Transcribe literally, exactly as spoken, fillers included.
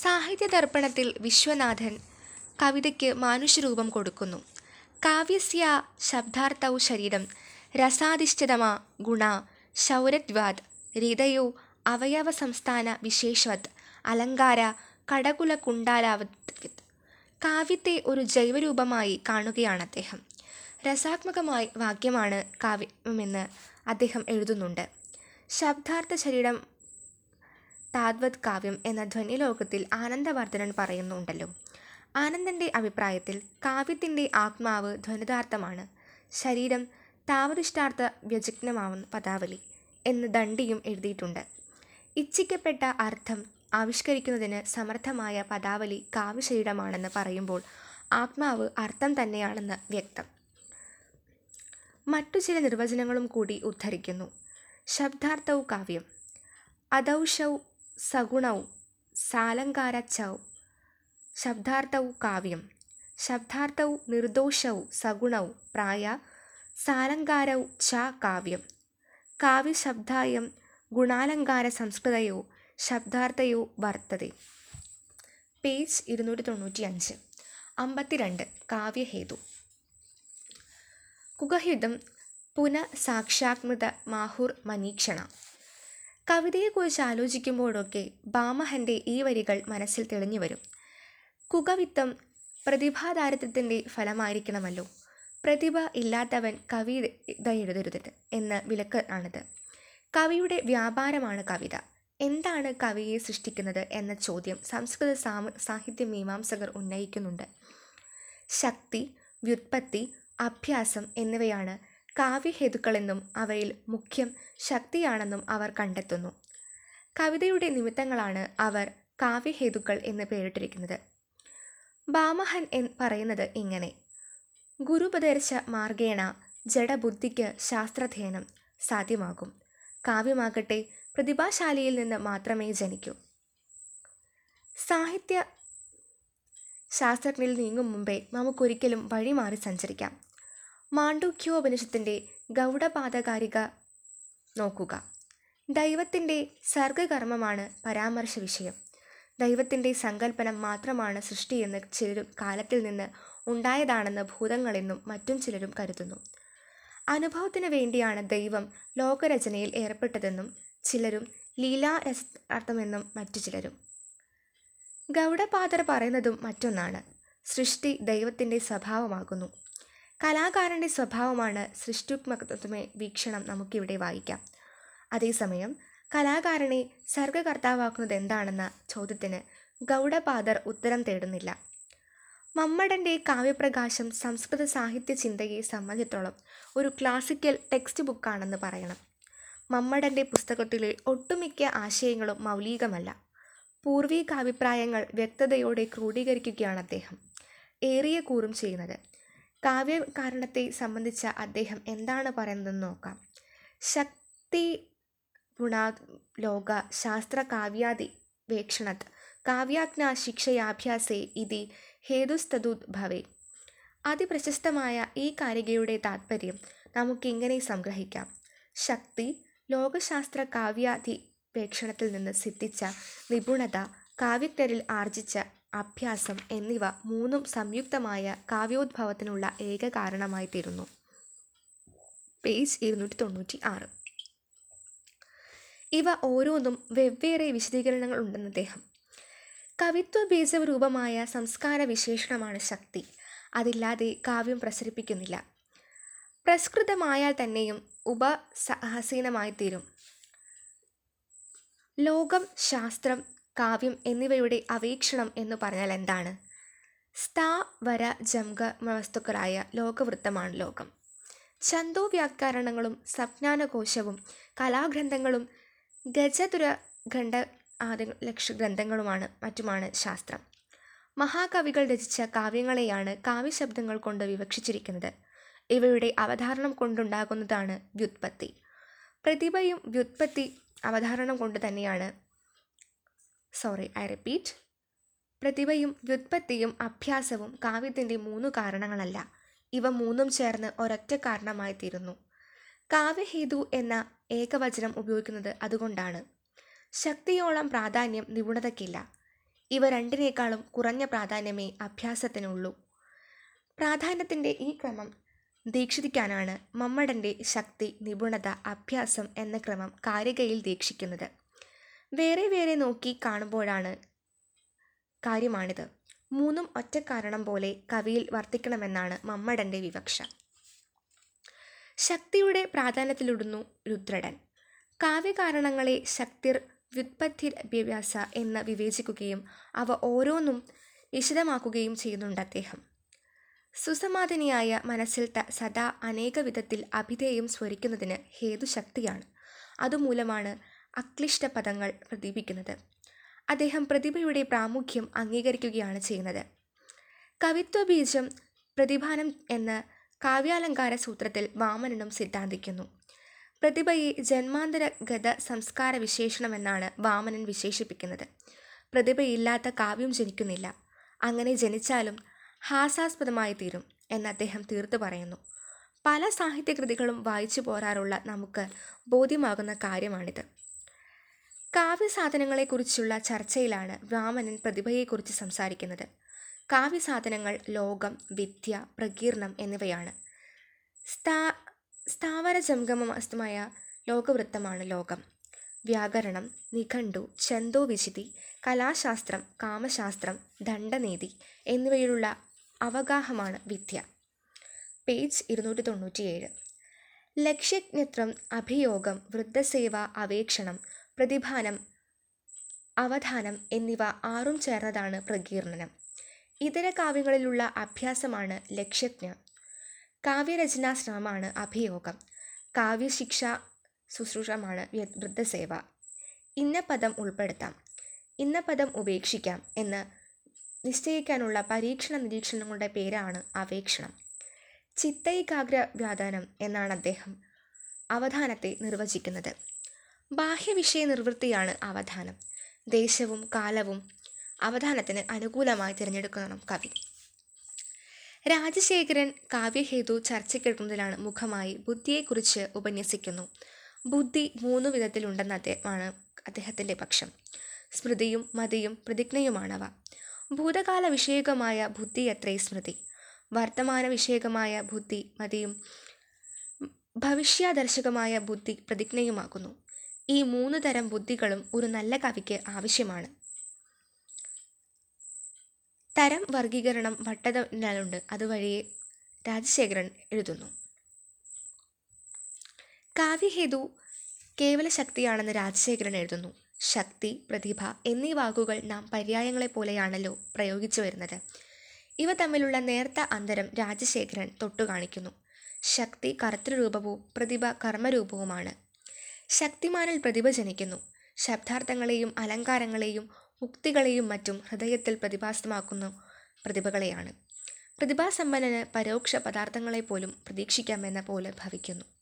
സാഹിത്യദർപ്പണത്തിൽ വിശ്വനാഥൻ കവിതയ്ക്ക് മാനുഷരൂപം കൊടുക്കുന്നു. കാവ്യസ്യ ശബ്ദാർത്ഥൗ ശരീരം രസാധിഷ്ഠിതമാ ഗുണാ ശൗരത്വാത് ഹൃദയോ അവയവസംസ്ഥാന വിശേഷവത് അലങ്കാര കടകുലകുണ്ഡലാവത്. കാവ്യത്തെ ഒരു ജൈവരൂപമായി കാണുകയാണ് അദ്ദേഹം. രസാത്മകമായ വാക്യമാണ് കാവ്യമെന്ന് അദ്ദേഹം എഴുതുന്നുണ്ട്. ശബ്ദാർത്ഥ ശരീരം താദ്വത് കാവ്യം എന്ന ധ്വനിലോകത്തിൽ ആനന്ദവർദ്ധനൻ പറയുന്നുണ്ടല്ലോ. ആനന്ദൻ്റെ അഭിപ്രായത്തിൽ കാവ്യത്തിൻ്റെ ആത്മാവ് ധ്വനിതാർത്ഥമാണ്, ശരീരം താവതിഷ്ഠാർത്ഥ വ്യജഗ്നമാവുന്ന പദാവലി എന്ന് ദണ്ഡിയും എഴുതിയിട്ടുണ്ട്. ഇച്ഛിക്കപ്പെട്ട അർത്ഥം ആവിഷ്കരിക്കുന്നതിന് സമർത്ഥമായ പദാവലി കാവ്യശരീരമാണെന്ന് പറയുമ്പോൾ ആത്മാവ് അർത്ഥം തന്നെയാണെന്ന് വ്യക്തം. മറ്റു ചില നിർവചനങ്ങളും കൂടി ഉദ്ധരിക്കുന്നു. ശബ്ദാർത്ഥൗ കാവ്യം അദൗഷൗ സഗുണൗ സാലങ്കാരച്ചൗ ശബ്ദാർത്ഥൗ കാവ്യം ശബ്ദാർത്ഥൗ നിർദോഷൗ സഗുണൗ പ്രായ സാലങ്കാരൗ ച കാവ്യം കാവ്യശബ്ദായം ഗുണാലങ്കാര സംസ്കൃതയോ ശബ്ദാർത്ഥയോ വർത്തതെ. പേജ് ഇരുന്നൂറ്റി തൊണ്ണൂറ്റി അഞ്ച്. അമ്പത്തിരണ്ട്. കാവ്യഹേതു. കുഗഹ്യുതം പുനഃസാക്ഷാത്മൃത മാഹുർ മനീക്ഷണ. കവിതയെക്കുറിച്ച് ആലോചിക്കുമ്പോഴൊക്കെ ഭാമഹൻ്റെ ഈ വരികൾ മനസ്സിൽ തെളിഞ്ഞു വരും. കുകവിത്തം പ്രതിഭാദാരിദ്ര്യത്തിൻ്റെ ഫലമായിരിക്കണമല്ലോ. പ്രതിഭ ഇല്ലാത്തവൻ കവിത എഴുതരുത് എന്ന വിലക്ക് ആണിത്. കവിയുടെ വ്യാപാരമാണ് കവിത. എന്താണ് കവിയെ സൃഷ്ടിക്കുന്നത് എന്ന ചോദ്യം സംസ്കൃത സാമ സാഹിത്യ മീമാംസകർ ഉന്നയിക്കുന്നുണ്ട്. ശക്തി, വ്യുത്പത്തി, അഭ്യാസം എന്നിവയാണ് കാവ്യഹേതുക്കളെന്നും അവയിൽ മുഖ്യം ശക്തിയാണെന്നും അവർ കണ്ടെത്തുന്നു. കവിതയുടെ നിമിത്തങ്ങളാണ് അവർ കാവ്യഹേതുക്കൾ എന്ന് പേരിട്ടിരിക്കുന്നത്. ഭാമഹൻ എന്ന് പറയുന്നത് ഇങ്ങനെ: ഗുരുപദേശ മാർഗേണ ജഡബുദ്ധിക്ക് ശാസ്ത്രാധ്യയനം സാധ്യമാകും. കാവ്യമാകട്ടെ പ്രതിഭാശാലിയിൽ നിന്ന് മാത്രമേ ജനിക്കൂ. സാഹിത്യ ശാസ്ത്രജ്ഞനിൽ നീങ്ങും മുമ്പേ നമുക്കൊരിക്കലും വഴിമാറി സഞ്ചരിക്കാം. മാണ്ഡൂക്യോപനിഷത്തിൻ്റെ ഗൗഡപാദകാരിക നോക്കുക. ദൈവത്തിൻ്റെ സർഗകർമ്മമാണ് പരാമർശ വിഷയം. ദൈവത്തിൻ്റെ സങ്കല്പനം മാത്രമാണ് സൃഷ്ടിയെന്ന് ചിലരും കാലത്തിൽ നിന്ന് ഉണ്ടായതാണെന്ന് ഭൂതങ്ങളെന്നും മറ്റും ചിലരും കരുതുന്നു. അനുഭവത്തിനു വേണ്ടിയാണ് ദൈവം ലോകരചനയിൽ ഏർപ്പെട്ടതെന്നും ചിലരും ലീലാരസാർത്ഥമെന്നും മറ്റു ചിലരും. ഗൗഡപാദർ പറയുന്നതും മറ്റൊന്നാണ്. സൃഷ്ടി ദൈവത്തിൻ്റെ സ്വഭാവമാകുന്നു. കലാകാരൻ്റെ സ്വഭാവമാണ് സൃഷ്ടിത്മകത്വമേ വീക്ഷണം നമുക്കിവിടെ വായിക്കാം. അതേസമയം കലാകാരനെ സർഗകർത്താവാക്കുന്നത് എന്താണെന്ന ചോദ്യത്തിന് ഗൗഡപാദർ ഉത്തരം തേടുന്നില്ല. മമ്മടൻ്റെ കാവ്യപ്രകാശം സംസ്കൃത സാഹിത്യ ചിന്തയെ സംബന്ധിച്ചിടത്തോളം ഒരു ക്ലാസിക്കൽ ടെക്സ്റ്റ് ബുക്കാണെന്ന് പറയണം. മമ്മടൻ്റെ പുസ്തകത്തിലെ ഒട്ടുമിക്ക ആശയങ്ങളും മൗലികമല്ല. പൂർവികാഭിപ്രായങ്ങൾ വ്യക്തതയോടെ ക്രോഡീകരിക്കുകയാണ് അദ്ദേഹം ഏറിയ കൂറും ചെയ്യുന്നത്. കാവ്യകാരണത്തെ സംബന്ധിച്ച അദ്ദേഹം എന്താണ് പറയുന്നതെന്ന് നോക്കാം. ശക്തി ഗുണാത് ലോക ശാസ്ത്ര കാവ്യാദി വേക്ഷണത് കാവ്യാജ്ഞ ശിക്ഷയാഭ്യാസേ ഇതി ഹേതുസ്തദുത് ഭവേ. അതിപ്രശസ്തമായ ഈ കാരികയുടെ താത്പര്യം നമുക്കിങ്ങനെ സംഗ്രഹിക്കാം. ശക്തി ലോകശാസ്ത്ര കാവ്യാദി വേക്ഷണത്തിൽ നിന്ന് സിദ്ധിച്ച നിപുണത, കാവ്യക്കരിൽ ആർജിച്ച അഭ്യാസം എന്നിവ മൂന്നും സംയുക്തമായ കാവ്യോദ്ഭവത്തിനുള്ള ഏക കാരണമായി തീരുന്നു. പേജ് ഇരുന്നൂറ്റി തൊണ്ണൂറ്റി ആറ്. ഇവ ഓരോന്നും വെവ്വേറെ വിശദീകരണങ്ങൾ ഉണ്ടെന്ന് അദ്ദേഹം. കവിത്വ ബീജരൂപമായ സംസ്കാര വിശേഷണമാണ് ശക്തി. അതില്ലാതെ കാവ്യം പ്രസരിപ്പിക്കുന്നില്ല. പ്രസ്കൃതമായാൽ തന്നെയും ഉപസഹസീനമായിത്തീരും. ലോകം, ശാസ്ത്രം, കാവ്യം എന്നിവയുടെ അവേക്ഷണം എന്നു പറഞ്ഞാൽ എന്താണ്? സ്ഥാവര ജംഗമ വസ്തുക്കളായ ലോകവൃത്തമാണ് ലോകം. ഛന്ദോവ്യാകരണങ്ങളും സംജ്ഞാനകോശവും കലാഗ്രന്ഥങ്ങളും ഗജതുര ഖണ്ഡ ആദി ലക്ഷ ഗ്രന്ഥങ്ങളുമാണ് മറ്റുമാണ് ശാസ്ത്രം. മഹാകവികൾ രചിച്ച കാവ്യങ്ങളെയാണ് കാവ്യശബ്ദങ്ങൾ കൊണ്ട് വിവക്ഷിച്ചിരിക്കുന്നത്. ഇവയുടെ അവധാരണം കൊണ്ടുണ്ടാകുന്നതാണ് വ്യുത്പത്തി. പ്രതിഭയും വ്യുത്പത്തി അവധാരണം കൊണ്ട് തന്നെയാണ് സോറി ഐ റിപ്പീറ്റ് പ്രതിഭയും വ്യുത്പത്തിയും അഭ്യാസവും കാവ്യത്തിൻ്റെ മൂന്നു കാരണങ്ങളല്ല. ഇവ മൂന്നും ചേർന്ന് ഒരൊറ്റ കാരണമായി തീരുന്നു. കാവ്യഹേതു എന്ന ഏകവചനം ഉപയോഗിക്കുന്നത് അതുകൊണ്ടാണ്. ശക്തിയോളം പ്രാധാന്യം നിപുണതയ്ക്കില്ല. ഇവ രണ്ടിനേക്കാളും കുറഞ്ഞ പ്രാധാന്യമേ അഭ്യാസത്തിനുള്ളൂ. പ്രാധാന്യത്തിൻ്റെ ഈ ക്രമം ദീക്ഷിക്കാനാണ് മമ്മടൻ്റെ ശക്തി, നിപുണത, അഭ്യാസം എന്ന ക്രമം കാരികയിൽ ദീക്ഷിക്കുന്നത്. വേറെ വേറെ നോക്കി കാണുമ്പോഴാണ് കാര്യമാണിത്. മൂന്നും ഒറ്റ കാരണം പോലെ കവിയിൽ വർത്തിക്കണമെന്നാണ് മമ്മടൻ്റെ വിവക്ഷ. ശക്തിയുടെ പ്രാധാന്യത്തിലിടുന്നു രുദ്രടൻ. കാവ്യകാരണങ്ങളെ ശക്തിർ വ്യുത്പത്തിരഭ്യാസ എന്ന് വിവേചിക്കുകയും അവ ഓരോന്നും വിശദമാക്കുകയും ചെയ്യുന്നുണ്ട് അദ്ദേഹം. സുസമാധിനിയായ മനസ്സിൽ സദാ അനേക വിധത്തിൽ അഭിധേയം സ്വരിക്കുന്നതിന് ഹേതുശക്തിയാണ്. അതുമൂലമാണ് അക്ലിഷ്ട പദങ്ങൾ പ്രദീപിക്കുന്നത്. അദ്ദേഹം പ്രതിഭയുടെ പ്രാമുഖ്യം അംഗീകരിക്കുകയാണ് ചെയ്യുന്നത്. കവിത്വബീജം പ്രതിഭാനം എന്ന കാവ്യാലങ്കാര സൂത്രത്തിൽ വാമനനും സിദ്ധാന്തിക്കുന്നു. പ്രതിഭയെ ജന്മാന്തര ഗത സംസ്കാര വിശേഷണമെന്നാണ് വാമനൻ വിശേഷിപ്പിക്കുന്നത്. പ്രതിഭയില്ലാത്ത കാവ്യം ജനിക്കുന്നില്ല, അങ്ങനെ ജനിച്ചാലും ഹാസ്യാസ്പദമായി തീരും എന്ന് അദ്ദേഹം തീർത്തു പറയുന്നു. പല സാഹിത്യകൃതികളും വായിച്ചു പോരാറുള്ള നമുക്ക് ബോധ്യമാകുന്ന കാര്യമാണിത്. കാവ്യസാധനങ്ങളെക്കുറിച്ചുള്ള ചർച്ചയിലാണ് വാമനൻ പ്രതിഭയെക്കുറിച്ച് സംസാരിക്കുന്നത്. കാവ്യസാധനങ്ങൾ ലോകം, വിദ്യ, പ്രകീർണം എന്നിവയാണ്. സ്ഥാ സ്ഥാവരജംഗമമായ ലോകവൃത്തമാണ് ലോകം. വ്യാകരണം, നിഘണ്ടു, ഛന്ദോവിചിതി, കലാശാസ്ത്രം, കാമശാസ്ത്രം, ദണ്ഡനീതി എന്നിവയിലുള്ള അവഗാഹമാണ് വിദ്യ. പേജ് ഇരുന്നൂറ്റി തൊണ്ണൂറ്റിയേഴ്. ലക്ഷ്യജ്ഞത്വം, അഭിയോഗം, വൃദ്ധസേവ, അവേക്ഷണം, പ്രതിഭാനം, അവധാനം എന്നിവ ആറും ചേർന്നതാണ് പ്രകീർണനം. ഇതര കാവ്യങ്ങളിലുള്ള അഭ്യാസമാണ് ലക്ഷ്യജ്ഞ. കാവ്യരചനാശ്രമമാണ് അഭിയോഗം. കാവ്യശിക്ഷ ശുശ്രൂഷമാണ് വൃദ്ധസേവ. ഇന്ന പദം ഉൾപ്പെടുത്താം, ഇന്ന പദം ഉപേക്ഷിക്കാം എന്ന് നിശ്ചയിക്കാനുള്ള പരീക്ഷണ നിരീക്ഷണങ്ങളുടെ പേരാണ് അവേക്ഷണം. ചിത്തൈകാഗ്ര വ്യാധാനം എന്നാണ് അദ്ദേഹം അവധാനത്തെ നിർവചിക്കുന്നത്. ബാഹ്യവിഷയ നിർവൃത്തിയാണ് അവധാനം. ദേശവും കാലവും അവധാനത്തിന് അനുകൂലമായി തിരഞ്ഞെടുക്കണം കവി. രാജശേഖരൻ കാവ്യഹേതു ചർച്ചയ്ക്കെടുക്കുന്നതിലാണ് മുഖമായി ബുദ്ധിയെക്കുറിച്ച് ഉപന്യസിക്കുന്നു. ബുദ്ധി മൂന്നു വിധത്തിലുണ്ടെന്ന് അദ്ദേഹമാണ് അദ്ദേഹത്തിൻ്റെ പക്ഷം. സ്മൃതിയും മതിയും പ്രതിജ്ഞയുമാണവ. ഭൂതകാല വിഷയകമായ ബുദ്ധിയത്രേ സ്മൃതി. വർത്തമാന വിഷയകമായ ബുദ്ധി മതിയും ഭവിഷ്യാദർശകമായ ബുദ്ധി പ്രതിജ്ഞയുമാകുന്നു. ഈ മൂന്ന് തരം ബുദ്ധികളും ഒരു നല്ല കവിക്ക് ആവശ്യമാണ്. തരം വർഗീകരണം വട്ടതലുണ്ട്. അതുവഴിയെ രാജശേഖരൻ എഴുതുന്നു. കാവ്യഹേതു കേവല ശക്തിയാണെന്ന് രാജശേഖരൻ എഴുതുന്നു. ശക്തി, പ്രതിഭ എന്നീ വാക്കുകൾ നാം പര്യായങ്ങളെ പോലെയാണല്ലോ പ്രയോഗിച്ചു വരുന്നത്. ഇവ തമ്മിലുള്ള നേർത്ത അന്തരം രാജശേഖരൻ തൊട്ടുകാണിക്കുന്നു. ശക്തി കർത്തൃരൂപവും പ്രതിഭ കർമ്മരൂപവുമാണ്. ശക്തിമാനിൽ പ്രതിഭ ജനിക്കുന്നു. ശബ്ദാർത്ഥങ്ങളെയും അലങ്കാരങ്ങളെയും ഉക്തികളെയും മറ്റും ഹൃദയത്തിൽ പ്രതിഭാസമാക്കുന്ന പ്രതിഭകളെയാണ്. പ്രതിഭാസമ്പന്നന് പരോക്ഷ പദാർത്ഥങ്ങളെപ്പോലും പ്രതീക്ഷിക്കാമെന്ന പോലെ ഭവിക്കുന്നു.